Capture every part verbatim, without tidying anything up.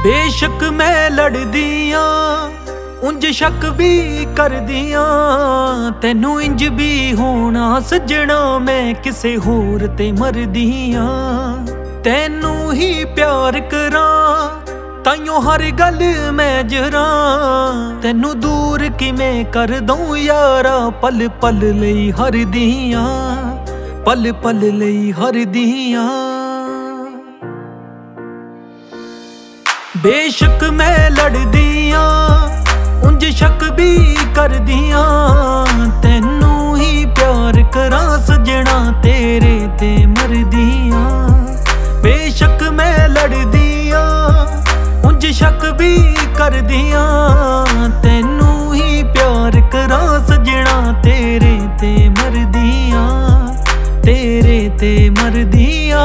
बेशक मैं लड़दियां उंज शक भी करदियां, तैनू इंज भी होना सजना मैं किसे होर ते मरदियां। तैनू ही प्यार करां ताइयों हर गल मैं जरां, तैनू दूर किवें कर दूं यारा पल पल लई हरदियां, पल पल लई हरदियां। बेशक मैं लड़दियां उंज शक भी करदियां, तैनू ही प्यार करां सजना तेरे ते मरदियां। बेशक मैं लड़दियां उंज शक भी करदियां, तैनू ही प्यार करां सजना तेरे ते मरदियां, तेरे ते मरदियां।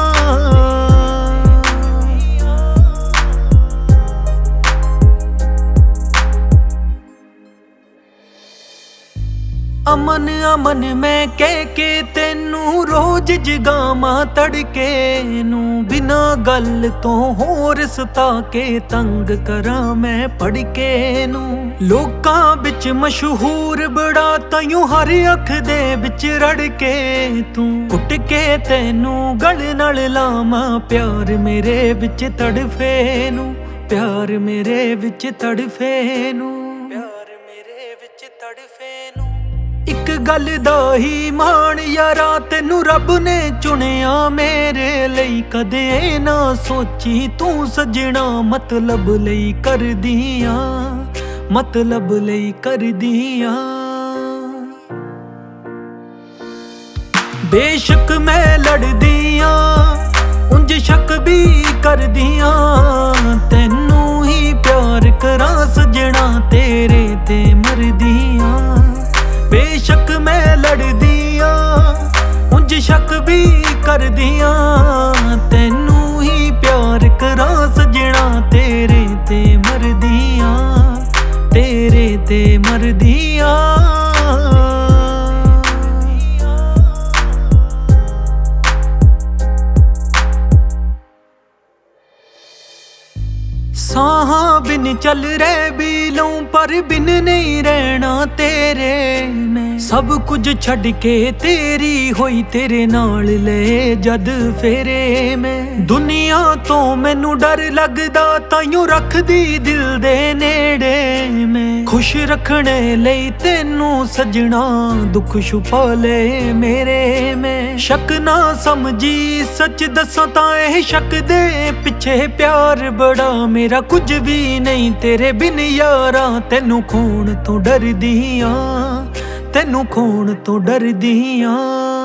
अमन अमन मैं कह के तैनू रोज जगावां तड़के नू, बिना गल तो होर सता के तंग करां मैं पढ़के नू। लोकां बिच मशहूर बड़ा ताइयों हर अख दे बिच रड़के तू, कुट के तैनू गल नाल लावां प्यार मेरे बिच तड़फे नू, प्यार मेरे बिच तड़फे नू, प्यार मेरे बिच तड़फे नू। इक गल दा ही मान यारा तैनू रब ने चुनिया मेरे लई, कदे ना सोची तू सजना मतलब लई करदियां, मतलब लई करदियां। बेशक मैं लड़दियां उंज शक भी करदियां, तैनू ही प्यार करां सजना तेरे ते मरदियां। बेशक मैं लड़दियां उंज शक भी करदियां, तैनू ही प्यार करां सजना तेरे ते मरदियां, तेरे ते मरदियां। साहां बिन चल रहे भी लूं पर बिन नहीं रहना तेरे मैं, सब कुछ छड़ के तेरी होई तेरे नाल ले जद फेरे मैं। दुनिया तो मैनू डर लगदा ताइयों रखदी दिल दे नेड़े मैं, खुश रखने लई तैनू सजना दुख छुपा ले मेरे में। शक ना समझी सच दसां तां एह शक दे पिछे प्यार बड़ा मेरा कुछ भी नहीं तेरे बिन यारा, तैनू खोण तो डरदियां, तैनू खोण तो डरदियां।